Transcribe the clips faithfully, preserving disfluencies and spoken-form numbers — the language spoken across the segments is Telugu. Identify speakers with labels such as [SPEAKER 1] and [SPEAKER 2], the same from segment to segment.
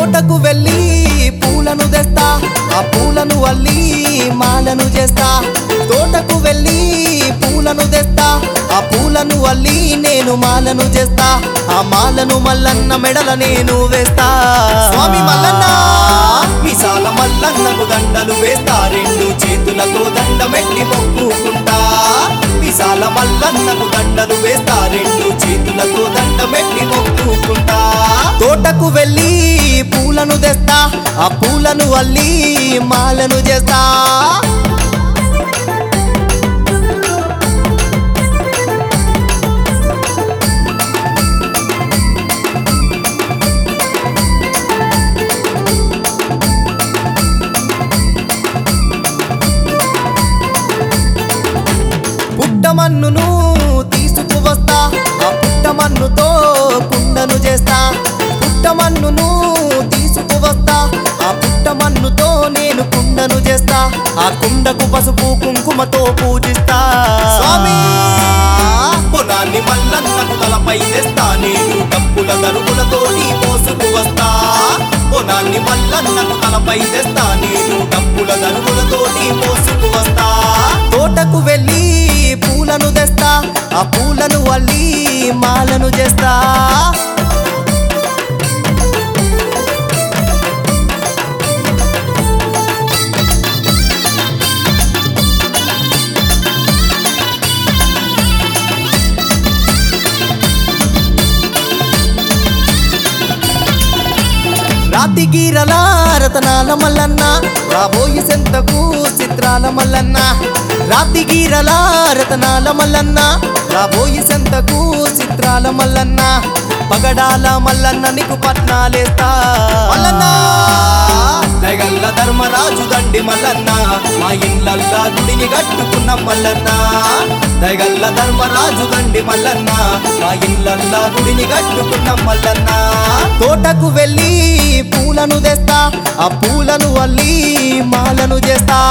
[SPEAKER 1] తోటకు వెళ్ళి పూలను తెస్తా, ఆ పూలను అల్లి మాలను చేస్తా. తోటకు వెళ్ళి పూలను తెస్తా, ఆ పూలను అల్లి నేను మాలను చేస్తా. ఆ మాలను మల్లన్న మెడల నేను వేస్తా. స్వామి మల్లన్న విశాల మల్లన్నకు దండలు వేస్తా, రెండు చేతులతో దండమెట్టి మొక్కుకుంటా. విశాల మల్లన్నకు దండలు వేస్తా, రెండు చేతులతో దండమెట్టి మొక్కుకుంటా. తోటకు వెళ్ళి పూలను తెస్తా, ఆ పూలను అల్లి మాలను చేస్తా. పుట్టమన్నును తీసుకువస్తా, ఆ పుట్టమన్నుతో కుండను చేస్తా. పుట్టమన్నును తీసుకువస్తా, ఆ పుట్టమన్నుతో నేను కుండను చేస్తా. ఆ కుండకు పసుపు కుంకుమతో పూజిస్తా. స్వామి పొలాన్ని మల్లన్నకు తలపై తెస్తా, నేను డప్పుల దరువులతోటి మోసుకు వస్తా. పొలాన్ని మల్లన్నకు తలపై తెస్తా, నేను డప్పుల దరువులతోటి మోసుకు వస్తా. తోటకు వెళ్ళి పూలను తెస్తా, ఆ పూలను అల్లి మాలను చేస్తా. రాతిగీరల రతనాల మల్లన్న, రాబోయి సెంతకు చిత్రాల మల్లన్న. రాతిగీరల రతనాల మల్లన్న, రాబోయి సెంతకు చిత్రాల మల్లన్న. పగడాల మల్లన్న నీకు పట్నాలేస్తా. మల్లన్న దగల్ల ధర్మరాజు దండి మల్లన్న, మా ఇళ్ళల్లా గుడిని కట్టుకున్న మల్లన్న. దగల్ల ధర్మరాజు దండి మల్లన్న, మా ఇళ్ళల్లా గుడిని కట్టుకున్న మల్లన్న. తోటకు వెళ్ళి పూలను తెస్తా, ఆ పూలను అల్లి మాలను చేస్తా.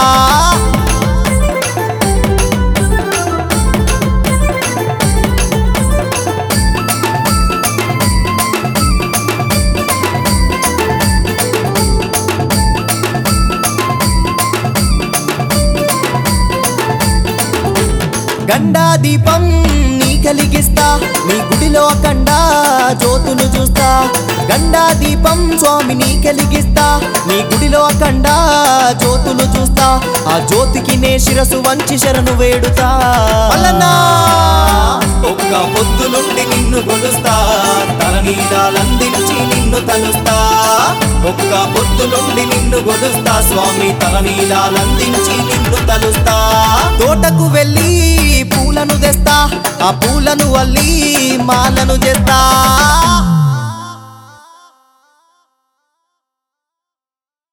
[SPEAKER 1] గండా దీపం నీ కలిగిస్తా, నీ గుడిలో అఖండ జ్యోతులు చూస్తా. గండా దీపం స్వామి నీ కలిగిస్తా, నీ గుడిలో అఖండ జ్యోతులు చూస్తా. ఆ జ్యోతికి నే శిరసు వంచి శరణు వేడుతా. మల్లన్నా ఒక్క పొద్దు నుండి నిన్ను కొలుస్తా, తలనీలాలందించి నిన్ను తలుస్తా. ఒక్క పొద్దు నుండి నిన్ను కొలుస్తా, స్వామి తలనీలాలందించి నిన్ను తలుస్తా. తోటకు వెళ్ళి పూలను తెస్తా, ఆ పూలను అల్లి మాలను చేస్తా.